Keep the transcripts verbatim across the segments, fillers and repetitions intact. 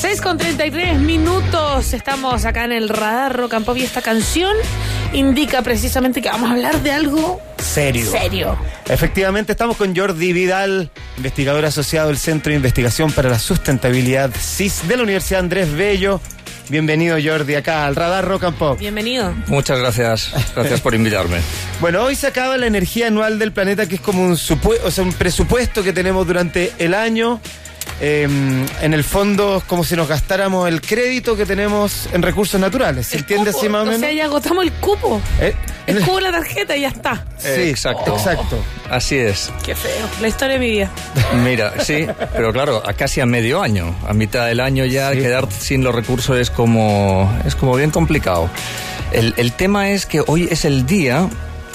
seis con treinta y tres minutos. Estamos acá en el Radar Rock and Pop y esta canción indica precisamente que vamos a hablar de algo serio. Serio. Efectivamente, estamos con Jordi Vidal, investigador asociado del Centro de Investigación para la Sustentabilidad C I S de la Universidad Andrés Bello. Bienvenido, Jordi, acá al Radar Rock and Pop. Bienvenido. Muchas gracias. Gracias por invitarme. Bueno, hoy se acaba la energía anual del planeta, que es como un, supue- o sea, un presupuesto que tenemos durante el año. Eh, en el fondo, es como si nos gastáramos el crédito que tenemos en recursos naturales. ¿Se El entiende cupo, así más o menos? O sea, ya agotamos el cupo. ¿Eh? El cupo de la tarjeta y ya está. Sí, Eh, exacto. exacto. Así es. Qué feo. La historia de mi vida. Mira, sí, pero claro, a casi a medio año, a mitad del año ya Sí. quedar sin los recursos es como, es como bien complicado. El, el tema es que hoy es el día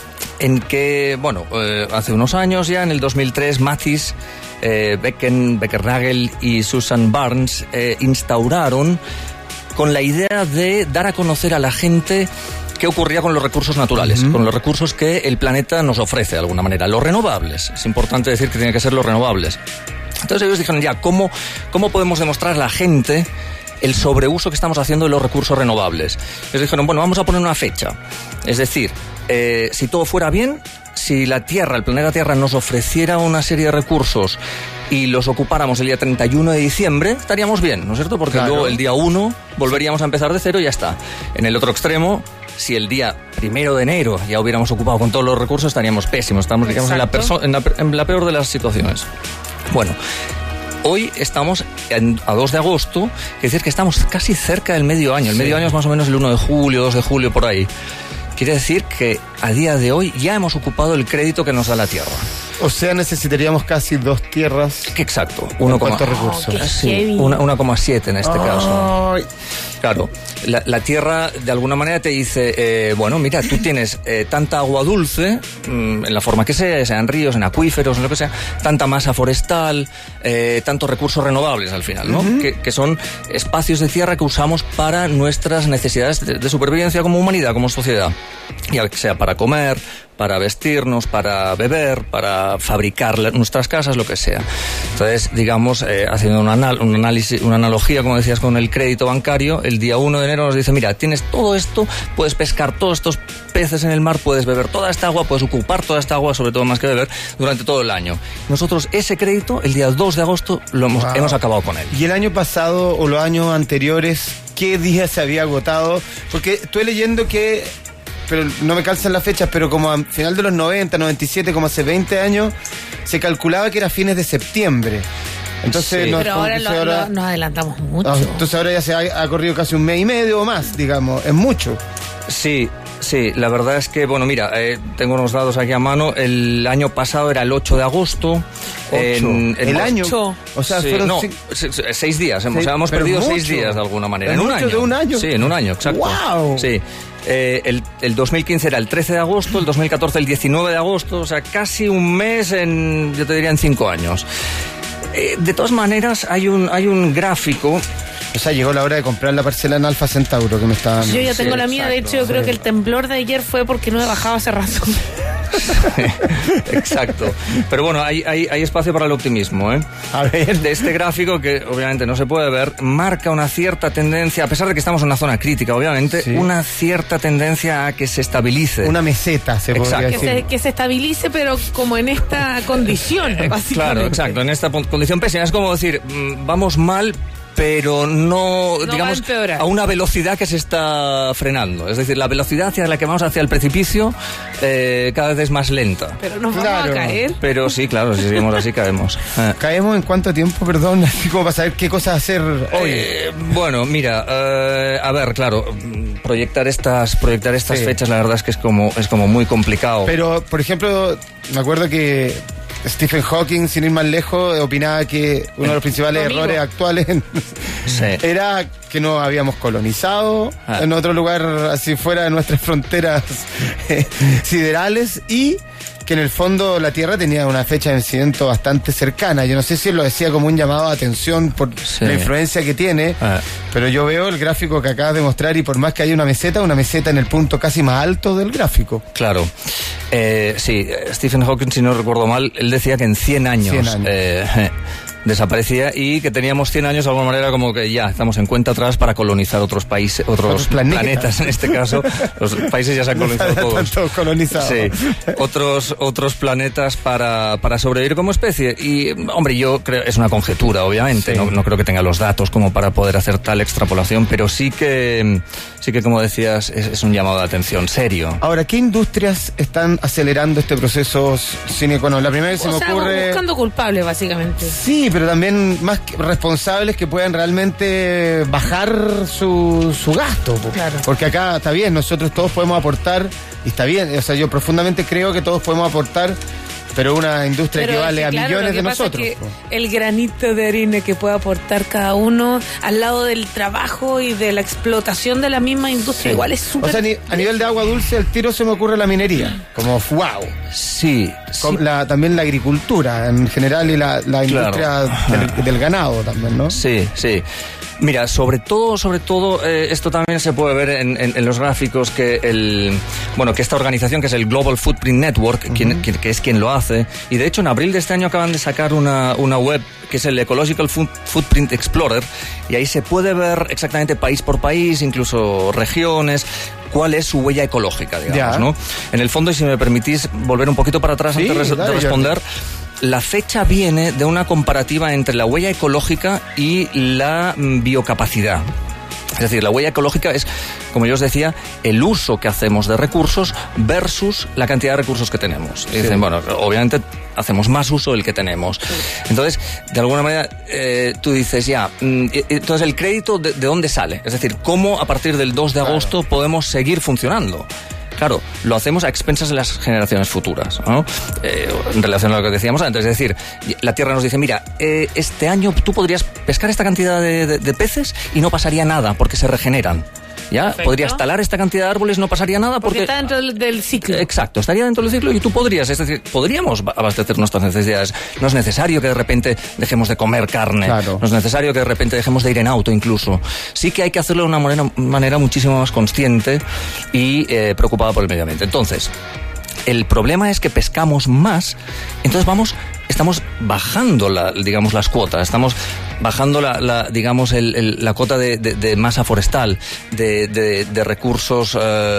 en que, bueno, eh, hace unos años ya, en el dos mil tres, Mathis, eh, Becken, Beckernagel y Susan Barnes eh, instauraron con la idea de dar a conocer a la gente qué ocurría con los recursos naturales, uh-huh. con los recursos que el planeta nos ofrece de alguna manera, los renovables. Es importante decir que tienen que ser los renovables. Entonces ellos dijeron ya, ¿cómo, cómo podemos demostrar a la gente el sobreuso que estamos haciendo de los recursos renovables? Ellos dijeron, bueno, vamos a poner una fecha. Es decir, eh, si todo fuera bien, si la Tierra, el planeta Tierra nos ofreciera una serie de recursos y los ocupáramos el día treinta y uno de diciembre, estaríamos bien, ¿no es cierto? Porque claro. luego el día uno volveríamos a empezar de cero y ya está. En el otro extremo, si el día primero de enero ya hubiéramos ocupado con todos los recursos, estaríamos pésimos, estamos digamos, en la, perso- en, la, en la peor de las situaciones. Bueno, hoy estamos en, a dos de agosto, es decir, que estamos casi cerca del medio año. El sí. medio año es más o menos el uno de julio, dos de julio, por ahí. Quiere decir que a día de hoy ya hemos ocupado el crédito que nos da la Tierra. O sea, necesitaríamos casi dos tierras. Exacto. ¿Con Uno cuántos coma, recursos? Oh, sí, uno coma siete en este Ay. caso. Claro, la, la Tierra de alguna manera te dice, eh, bueno, mira, tú tienes eh, tanta agua dulce, mmm, en la forma que sea, sean ríos, en acuíferos, en lo que sea, tanta masa forestal, eh, tantos recursos renovables al final, ¿no? Uh-huh. Que, que son espacios de tierra que usamos para nuestras necesidades de, de supervivencia como humanidad, como sociedad. Ya sea para comer, para vestirnos, para beber, para fabricar nuestras casas, lo que sea. Entonces, digamos, eh, haciendo un, anal- un análisis, una analogía, como decías, con el crédito bancario, el día uno de enero nos dice, mira, tienes todo esto, puedes pescar todos estos peces en el mar, puedes beber toda esta agua, puedes ocupar toda esta agua, sobre todo más que beber, durante todo el año. Nosotros ese crédito, el día dos de agosto, lo hemos, wow. hemos acabado con él. ¿Y el año pasado o los años anteriores, qué día se había agotado? Porque estoy leyendo que, pero no me calzan las fechas, pero como a final de los noventa, noventa y siete, como hace veinte años, se calculaba que era fines de septiembre. Entonces, sí. nos, pero ahora, lo, ahora lo, nos adelantamos mucho. Entonces ahora ya se ha, ha corrido casi un mes y medio o más, digamos, es mucho. Sí, sí, la verdad es que, bueno, mira, eh, tengo unos datos aquí a mano. El año pasado era el ocho de agosto. En, en ¿El año? ocho. O sea, sí, fueron no, cinco... seis días. Hemos, sí, o sea, hemos perdido mucho. seis días de alguna manera. ¿En un mucho año? de un año? Sí, en un año, exacto. ¡Wow! Sí. Eh, el, el dos mil quince era el trece de agosto, el dos mil catorce el diecinueve de agosto, o sea, casi un mes en, yo te diría, en cinco años. Eh, de todas maneras, hay un, hay un gráfico. O sea, llegó la hora de comprar la parcela en Alfa Centauro que me estaban... Yo ya tengo sí, la mía, exacto, de hecho yo sí. creo que el temblor de ayer fue porque no he bajado hace rato. Exacto. Pero bueno, hay, hay, hay espacio para el optimismo, ¿eh? A ver. De este gráfico, que obviamente no se puede ver, marca una cierta tendencia, a pesar de que estamos en una zona crítica, obviamente, sí. una cierta tendencia a que se estabilice. Una meseta, se exacto. podría que decir. se, que se estabilice, pero como en esta condición, básicamente. Claro, exacto, en esta condición pésima. Es como decir, vamos mal, pero no, no digamos, a, a una velocidad que se está frenando. Es decir, la velocidad hacia la que vamos hacia el precipicio eh, cada vez es más lenta. Pero nos vamos claro. a caer. Pero sí, claro, si seguimos así caemos. Eh. ¿Caemos en cuánto tiempo, perdón? Así como para saber qué cosas hacer hoy. Eh, bueno, mira, eh, a ver, claro, proyectar estas, proyectar estas sí. fechas, la verdad es que es como, es como muy complicado. Pero, por ejemplo, me acuerdo que Stephen Hawking, sin ir más lejos, opinaba que uno de los principales Amigo. errores actuales sí. era que no habíamos colonizado ah. en otro lugar así fuera de nuestras fronteras eh, siderales y que en el fondo la Tierra tenía una fecha de vencimiento bastante cercana. Yo no sé si él lo decía como un llamado de atención por sí. la influencia que tiene, ah. pero yo veo el gráfico que acabas de mostrar y por más que haya una meseta, una meseta en el punto casi más alto del gráfico. Claro. Eh, sí, Stephen Hawking, si no recuerdo mal, él decía que en cien años, cien años. Eh, desaparecía y que teníamos cien años de alguna manera como que ya estamos en cuenta atrás para colonizar otros países, otros, otros planetas. planetas en este caso. Los países ya se han colonizado todos. todos colonizados. Sí, otros, otros planetas para, para sobrevivir como especie. Y, hombre, yo creo, es una conjetura, obviamente, sí. no, no creo que tenga los datos como para poder hacer tal extrapolación, pero sí que, sí que como decías, es, es un llamado de atención serio. Ahora, ¿qué industrias están acelerando este proceso sine qua non? La primera que se o me sea, ocurre... buscando culpables, básicamente. Sí, pero también más responsables que puedan realmente bajar su, su gasto. Claro. Porque acá está bien, nosotros todos podemos aportar, y está bien, o sea, yo profundamente creo que todos podemos aportar, pero una industria pero equivale es que, a claro, millones lo que de pasa nosotros. Es que el granito de arena que puede aportar cada uno al lado del trabajo y de la explotación de la misma industria, sí. igual es súper... O sea, a nivel de agua dulce, al tiro se me ocurre la minería, como wow. Sí, sí. La, también la agricultura en general y la, la industria claro. del, del ganado también, ¿no? Sí, sí. Mira, sobre todo, sobre todo, eh, esto también se puede ver en, en, en los gráficos que el, bueno, que esta organización que es el Global Footprint Network, uh-huh. quien, que, que es quien lo hace, y de hecho en abril de este año acaban de sacar una, una web que es el Ecological Food, Footprint Explorer, y ahí se puede ver exactamente país por país, incluso regiones, cuál es su huella ecológica, digamos, ya. ¿no? En el fondo, y si me permitís volver un poquito para atrás sí, antes de, dale, de responder... La fecha viene de una comparativa entre la huella ecológica y la biocapacidad. Es decir, la huella ecológica es, como yo os decía, el uso que hacemos de recursos versus la cantidad de recursos que tenemos. Y dicen, sí. bueno, obviamente hacemos más uso del que tenemos. Entonces, de alguna manera, eh, tú dices ya, entonces el crédito de, de dónde sale. Es decir, cómo a partir del dos de agosto claro. podemos seguir funcionando. Claro, lo hacemos a expensas de las generaciones futuras, ¿no? Eh, en relación a lo que decíamos antes. Es decir, la Tierra nos dice, mira, eh, este año tú podrías pescar esta cantidad de, de, de peces y no pasaría nada porque se regeneran. ¿Ya? Perfecto. Podrías talar esta cantidad de árboles, no pasaría nada porque... Porque está dentro del, del ciclo. Exacto, estaría dentro del ciclo y tú podrías, es decir, podríamos abastecer nuestras necesidades. No es necesario que de repente dejemos de comer carne. Claro. No es necesario que de repente dejemos de ir en auto incluso. Sí que hay que hacerlo de una manera, manera muchísimo más consciente y eh, preocupada por el medio ambiente. Entonces, el problema es que pescamos más, entonces vamos... Estamos bajando, la, digamos, las cuotas, estamos bajando la, la digamos, el, el, la cuota de, de, de masa forestal, de, de, de recursos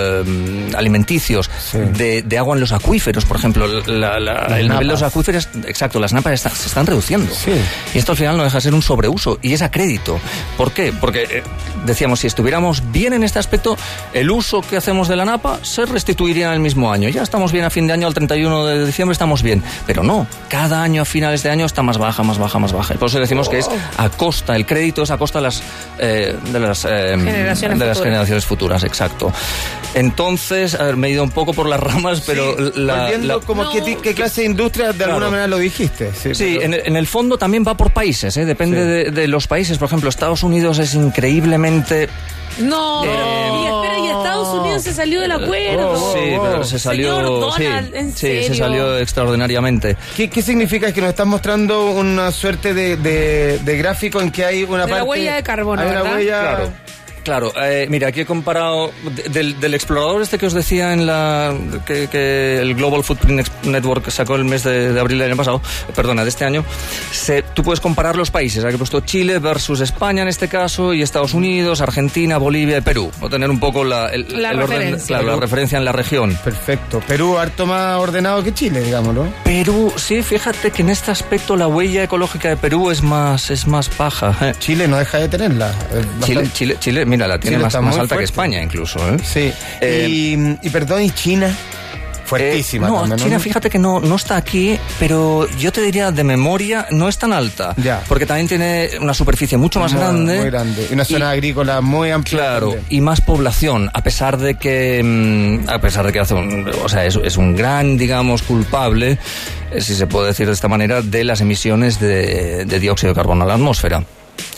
eh, alimenticios, sí. de, de agua en los acuíferos, por ejemplo, la, la, el nivel de los acuíferos, exacto, las napas está, se están reduciendo. Sí. Y esto al final no deja de ser un sobreuso, y es a crédito. ¿Por qué? Porque, eh, decíamos, si estuviéramos bien en este aspecto, el uso que hacemos de la napa se restituiría en el mismo año. Ya estamos bien a fin de año, al treinta y uno de diciembre estamos bien, pero no, cada año a finales de año está más baja, más baja, más baja. Y por eso decimos oh. que es a costa, el crédito es a costa de las, eh, de las, eh, generaciones, de las futuras. generaciones futuras, exacto. Entonces, a ver, me he ido un poco por las ramas, pero... Sí, la, volviendo la, como no, qué, qué clase de industria, de claro. alguna manera lo dijiste. Sí, sí pero... en, el, en el fondo también va por países, ¿eh? Depende sí. de, de los países. Por ejemplo, Estados Unidos es increíblemente... No, eh, y espera, y Estados Unidos se salió del acuerdo. Oh, sí, pero se salió. Señor Donald, sí, ¿en sí, serio? se salió extraordinariamente. ¿Qué, qué significa? Es que nos están mostrando una suerte de, de, de gráfico en que hay una de parte. La huella de carbono, hay ¿verdad? Una huella... Claro. Claro, eh, mira, aquí he comparado del, del explorador este que os decía en la que, que el Global Footprint Network sacó el mes de, de abril del año pasado, perdona, de este año. Se, tú puedes comparar los países. Aquí he puesto Chile versus España en este caso, y Estados Unidos, Argentina, Bolivia y Perú. Voy a tener un poco la, el, la, el orden, claro, la referencia en la región. Perfecto. Perú harto más ordenado que Chile, digámoslo. Perú, sí, fíjate que en este aspecto la huella ecológica de Perú es más, es más baja. ¿eh? Chile no deja de tenerla. Chile, Chile, Chile, mira, la tiene Chile más, más alta fuerte. Que España incluso. ¿eh? Sí. Eh, y, y perdón, ¿y China? Fuertísima. Eh, no, también, China, ¿no? fíjate que no, no está aquí, pero yo te diría de memoria no es tan alta. Ya. Porque también tiene una superficie mucho más muy, grande. Muy grande. Y una zona y, agrícola muy amplia. Claro, también. Y más población, a pesar de que, a pesar de que hace un, o sea, es, es un gran, digamos, culpable, si se puede decir de esta manera, de las emisiones de, de dióxido de carbono a la atmósfera.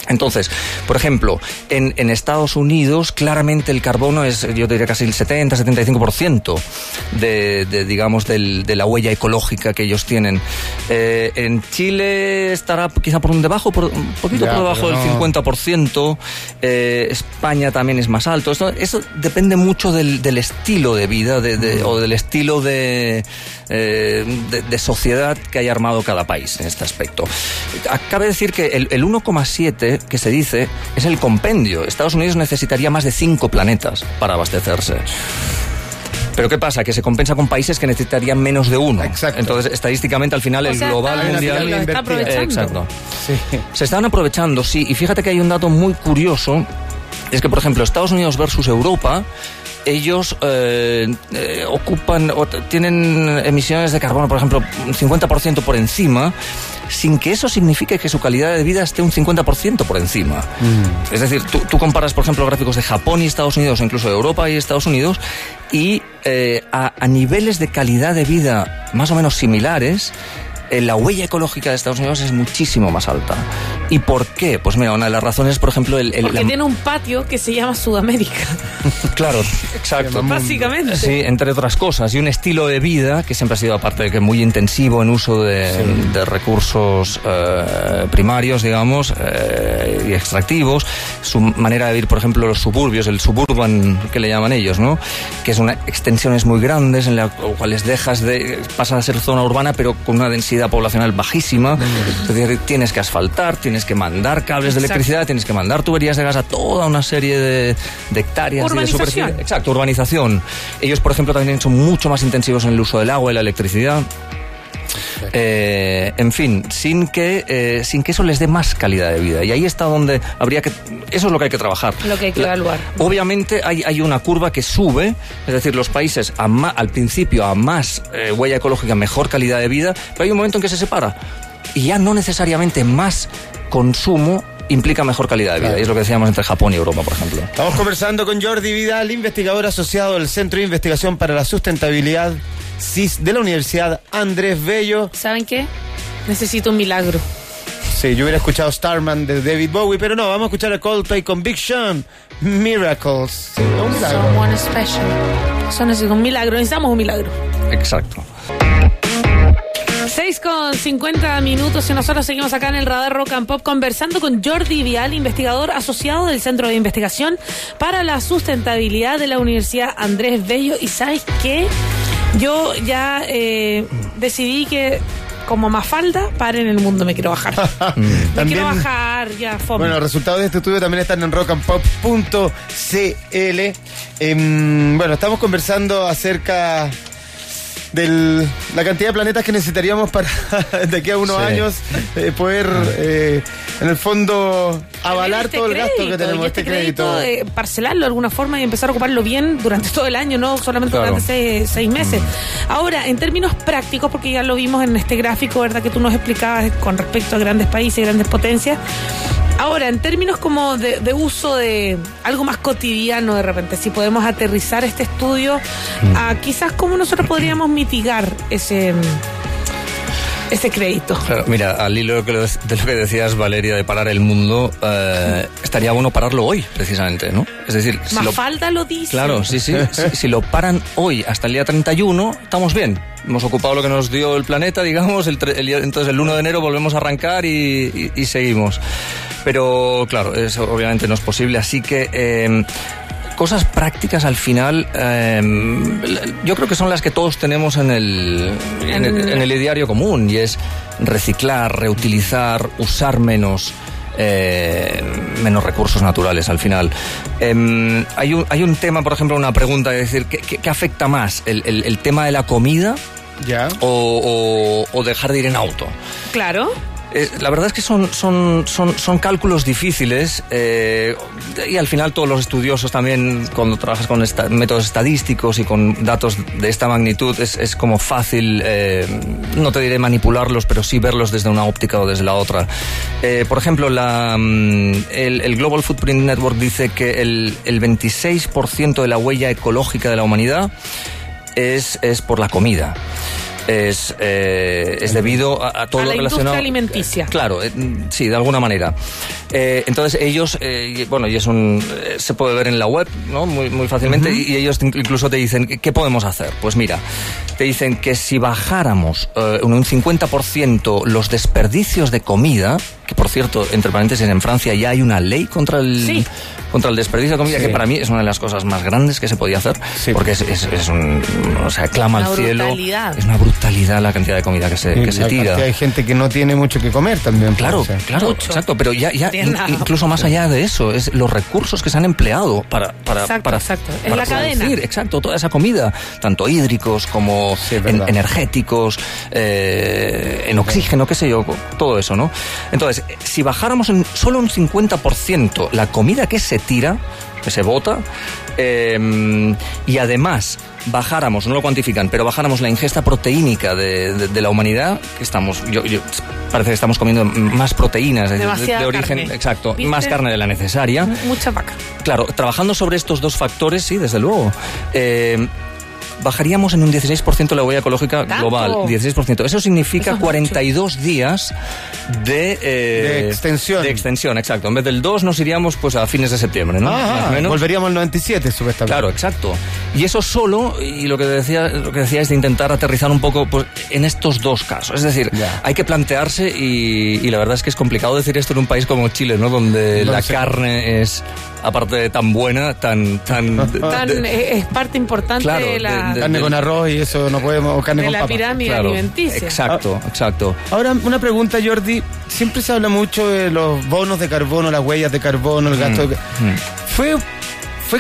Entonces, por ejemplo, en, en Estados Unidos claramente el carbono es, yo diría, casi el setenta, setenta y cinco por ciento de, de digamos, del, de la huella ecológica que ellos tienen. Eh, en Chile estará quizá por un debajo, por un poquito ya, por debajo del no. cincuenta por ciento. Eh, España también es más alto. Esto, eso depende mucho del, del estilo de vida de, de, o del estilo de, eh, de, de sociedad que haya armado cada país en este aspecto. Cabe decir que el, el uno coma siete que se dice es el compendio. Estados Unidos necesitaría más de cinco planetas para abastecerse. Pero ¿qué pasa? Que se compensa con países que necesitarían menos de uno. Exacto. Entonces, estadísticamente, al final, o el sea, global está, mundial... Lo está aprovechando. Eh, exacto. Sí. Se están aprovechando, sí. Y fíjate que hay un dato muy curioso. Es que, por ejemplo, Estados Unidos versus Europa... ellos eh, eh, ocupan o tienen emisiones de carbono, por ejemplo, un cincuenta por ciento por encima, sin que eso signifique que su calidad de vida esté un cincuenta por ciento por encima. Mm. Es decir, tú, tú comparas, por ejemplo, gráficos de Japón y Estados Unidos, o incluso de Europa y Estados Unidos, y eh, a, a niveles de calidad de vida más o menos similares, la huella ecológica de Estados Unidos es muchísimo más alta. ¿Y por qué? Pues mira, una de las razones, por ejemplo... El, el, Porque la... tiene un patio que se llama Sudamérica. Claro, exacto. Básicamente. Sí, entre otras cosas. Y un estilo de vida que siempre ha sido, aparte de que muy intensivo en uso de, sí. de recursos eh, primarios, digamos, eh, y extractivos. Su manera de vivir, por ejemplo, los suburbios, el suburban que le llaman ellos, ¿no? Que es una extensiones muy grandes en las cuales dejas de... pasan a ser zona urbana, pero con una densidad poblacional bajísima. Mm. Es decir, tienes que asfaltar, tienes que mandar cables de Exacto. electricidad, tienes que mandar tuberías de gas a toda una serie de, de hectáreas y de superficie. Exacto, urbanización. Ellos, por ejemplo, también son mucho más intensivos en el uso del agua y la electricidad. Eh, en fin, sin que eh, sin que eso les dé más calidad de vida. Y ahí está donde habría que... Eso es lo que hay que trabajar. Lo que hay que la, evaluar. Obviamente hay, hay una curva que sube, es decir, los países a ma, al principio a más eh, huella ecológica, mejor calidad de vida, pero hay un momento en que se separa. Y ya no necesariamente más consumo implica mejor calidad de vida. Claro. Y es lo que decíamos entre Japón y Europa, por ejemplo. Estamos conversando con Jordi Vidal, investigador asociado del Centro de Investigación para la Sustentabilidad C I S de la Universidad Andrés Bello. ¿Saben qué? Necesito un milagro. Sí, yo hubiera escuchado Starman de David Bowie, pero no, vamos a escuchar a Coldplay con Big Sean, Miracles. Sí, un milagro. Someone special. Eso necesita un milagro, necesitamos un milagro. Exacto. seis con cincuenta minutos y nosotros seguimos acá en el Radar Rock and Pop conversando con Jordi Vial, investigador asociado del Centro de Investigación para la Sustentabilidad de la Universidad Andrés Bello. Y ¿sabes qué? Yo ya eh, decidí que como Mafalda, paren el mundo, me quiero bajar. me también, quiero bajar, ya, fome. Bueno, los resultados de este estudio también están en rock and pop punto c l. Eh, bueno, estamos conversando acerca de la cantidad de planetas que necesitaríamos para de aquí a unos sí. años eh, poder eh, en el fondo avalar este todo crédito, el gasto que tenemos, este, este crédito, crédito eh, parcelarlo de alguna forma y empezar a ocuparlo bien durante todo el año, no solamente claro. durante seis, seis meses. Mm. Ahora, en términos prácticos, porque ya lo vimos en este gráfico, ¿verdad?, que tú nos explicabas con respecto a grandes países, grandes potencias. Ahora, en términos como de, de uso de algo más cotidiano, de repente, si podemos aterrizar este estudio mm. a quizás cómo nosotros podríamos mitigar ese... ese crédito. Claro, mira, al hilo de lo que decías, Valeria, de parar el mundo, eh, estaría bueno pararlo hoy, precisamente, ¿no? Es decir, si Mafalda lo, lo dice. Claro, sí, sí. si, si lo paran hoy hasta el día treinta y uno, estamos bien. Hemos ocupado lo que nos dio el planeta, digamos, el, el, entonces el uno de enero volvemos a arrancar y, y, y seguimos. Pero, claro, eso obviamente no es posible, así que... Eh, cosas prácticas al final, eh, yo creo que son las que todos tenemos en el, en, el, en el ideario común, y es reciclar, reutilizar, usar menos, eh, menos recursos naturales al final. Eh, hay, un, hay un tema, por ejemplo, una pregunta, es decir, ¿qué, qué, qué afecta más? ¿El, el, el tema de la comida ¿Ya? o, o, o dejar de ir en auto? Claro. Eh, la verdad es que son, son, son, son cálculos difíciles eh, y al final todos los estudiosos también, cuando trabajas con esta, métodos estadísticos y con datos de esta magnitud, es, es como fácil, eh, no te diré manipularlos, pero sí verlos desde una óptica o desde la otra. Eh, por ejemplo, la, el, el Global Footprint Network dice que el, el veintiséis por ciento de la huella ecológica de la humanidad es, es por la comida. es, eh, es debido a, a todo a lo la relacionado... industria alimenticia. Claro, eh, sí, de alguna manera. Eh, entonces ellos, eh, bueno, y es un, eh, se puede ver en la web, ¿no? Muy, muy fácilmente, uh-huh. y, y ellos incluso te dicen, ¿qué podemos hacer? Pues mira, te dicen que si bajáramos eh, un cincuenta por ciento los desperdicios de comida, que por cierto, entre paréntesis, en Francia ya hay una ley contra el, sí. contra el desperdicio de comida, sí. que para mí es una de las cosas más grandes que se podía hacer, sí. porque es, es, es un, o sea, clama una al cielo. Brutalidad. Es una brutalidad la cantidad de comida que se, que se tira. Hay gente que no tiene mucho que comer también. Claro, claro, mucho. Exacto, pero ya, ya in, incluso más allá de eso, es los recursos que se han empleado para, para, exacto, para, exacto. para en la producir, cadena. Exacto, toda esa comida, tanto hídricos como sí, en, energéticos, eh, en oxígeno, qué sé yo, todo eso, ¿no? Entonces, si bajáramos en solo un cincuenta por ciento la comida que se tira, que se bota, eh, y además bajáramos, no lo cuantifican, pero bajáramos la ingesta proteínica de, de, de la humanidad, que estamos, yo, yo parece que estamos comiendo más proteínas de, de, de origen, carne. Exacto, ¿Viste? Más carne de la necesaria. Mucha vaca. Claro, trabajando sobre estos dos factores, sí, desde luego. Eh, bajaríamos en un dieciséis por ciento la huella ecológica ¿Tanto? global. dieciséis por ciento. Eso significa Eso cuarenta y dos mucho. Días de, eh, de extensión. De extensión, exacto. En vez del dos nos iríamos pues a fines de septiembre, ¿no? Ah, Más o menos. Volveríamos al noventa y siete, supuestamente. Claro, exacto. Y eso solo, y lo que decía, lo que decía es de intentar aterrizar un poco pues, en estos dos casos. Es decir, yeah. hay que plantearse, y, y la verdad es que es complicado decir esto en un país como Chile, ¿no? Donde no la sé. carne es, aparte de tan buena, tan... tan, tan de, de, es parte importante claro, de la... De, de, carne de, con arroz y eso no podemos... O carne de con la papa. pirámide claro, alimenticia. Exacto, exacto. Ahora, una pregunta, Jordi. Siempre se habla mucho de los bonos de carbono, las huellas de carbono, el gasto... Mm, de... Mm. ¿Fue... ¿Fue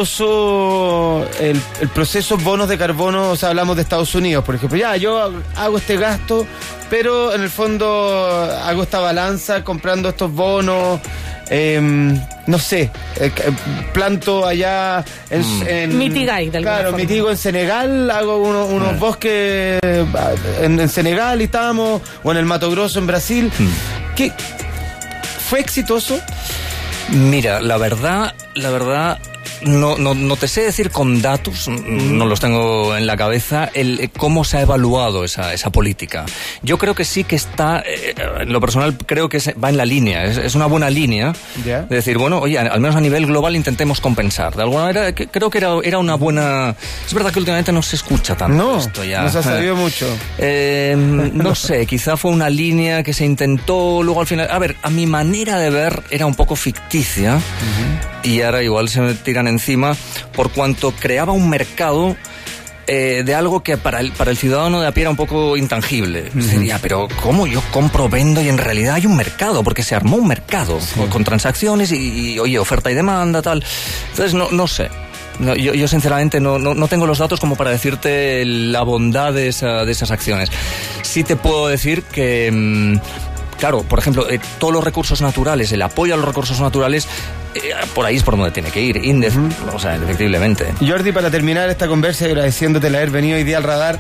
exitoso el, el proceso bonos de carbono? O sea, hablamos de Estados Unidos, por ejemplo. Ya, yo hago este gasto, pero en el fondo hago esta balanza comprando estos bonos. Eh, no sé, eh, planto allá en... Mm. en Mitigáis, de alguna Claro, forma. mitigo en Senegal, hago uno, unos mm. bosques en, en Senegal y estábamos, o en el Mato Grosso en Brasil. Mm. ¿Qué, ¿Fue exitoso? Mira, la verdad, la verdad... No, no, no te sé decir con datos, no los tengo en la cabeza, el cómo se ha evaluado esa, esa política. Yo creo que sí que está, eh, en lo personal creo que va en la línea, es, es una buena línea yeah. de decir, bueno, oye, al menos a nivel global intentemos compensar. De alguna manera que, creo que era, era una buena... Es verdad que últimamente no se escucha tanto no, esto ya. No, se ha sabido mucho. Eh, no sé, quizá fue una línea que se intentó, luego al final... A ver, a mi manera de ver era un poco ficticia, uh-huh. y ahora igual se me tiran encima, por cuanto creaba un mercado eh, de algo que para el, para el ciudadano de a pie era un poco intangible. Uh-huh. Sería, pero ¿cómo yo compro, vendo y en realidad hay un mercado? Porque se armó un mercado sí. con, con transacciones y, y, oye, oferta y demanda, tal. Entonces, no, no sé. No, yo, yo sinceramente no, no, no tengo los datos como para decirte la bondad de, esa, de esas acciones. Sí te puedo decir que... Mmm, Claro, por ejemplo, eh, todos los recursos naturales, el apoyo a los recursos naturales, eh, por ahí es por donde tiene que ir, Indef, uh-huh. o sea, efectivamente. Jordi, para terminar esta conversa y agradeciéndote el haber venido hoy día al radar,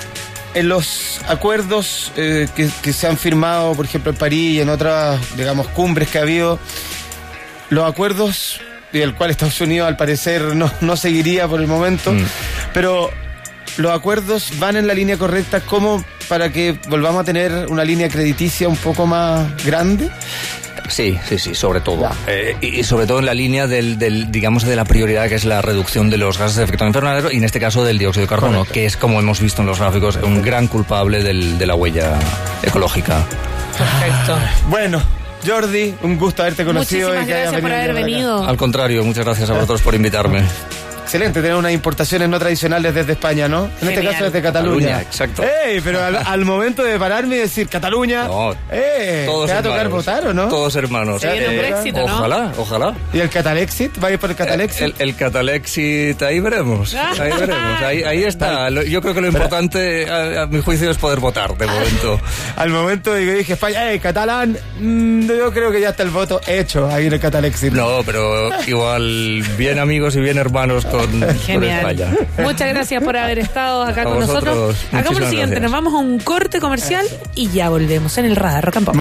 en los acuerdos eh, que, que se han firmado, por ejemplo, en París y en otras, digamos, cumbres que ha habido, los acuerdos, y el cual Estados Unidos al parecer no, no seguiría por el momento, mm. pero... ¿Los acuerdos van en la línea correcta como para que volvamos a tener una línea crediticia un poco más grande? Sí, sí, sí, sobre todo. Eh, y sobre todo en la línea del, del, digamos, de la prioridad que es la reducción de los gases de efecto invernadero y en este caso del dióxido de carbono, correcto. Que es, como hemos visto en los gráficos, un gran culpable del, de la huella ecológica. Perfecto. Bueno, Jordi, un gusto haberte conocido. Muchísimas y que gracias hayas por haber venido. Al contrario, muchas gracias a vosotros por invitarme. Excelente tener unas importaciones no tradicionales desde España, ¿no? En Genial. este caso desde Cataluña. Cataluña, exacto. ¡Ey! Pero al, al momento de pararme y decir Cataluña, no, ¡eh! ¿Te va a tocar votar o no? Todos hermanos. Se viene un Brexit, ¿no? Ojalá, ojalá. ¿Y el Catalexit? ¿Va a ir por el Catalexit? El, el, el Catalexit, ahí veremos. Ahí veremos. Ahí, ahí está. Yo creo que lo importante, a, a mi juicio, es poder votar, de momento. Al momento de que dije España, ¡eh! Catalán, mmm, yo creo que ya está el voto hecho ahí en el Catalexit. No, pero igual, bien amigos y bien hermanos con... Genial. Vaya. Muchas gracias por haber estado acá a con vosotros. nosotros. Hagamos lo siguiente, gracias. Nos vamos a un corte comercial y ya volvemos en el Radar Rock and Pop.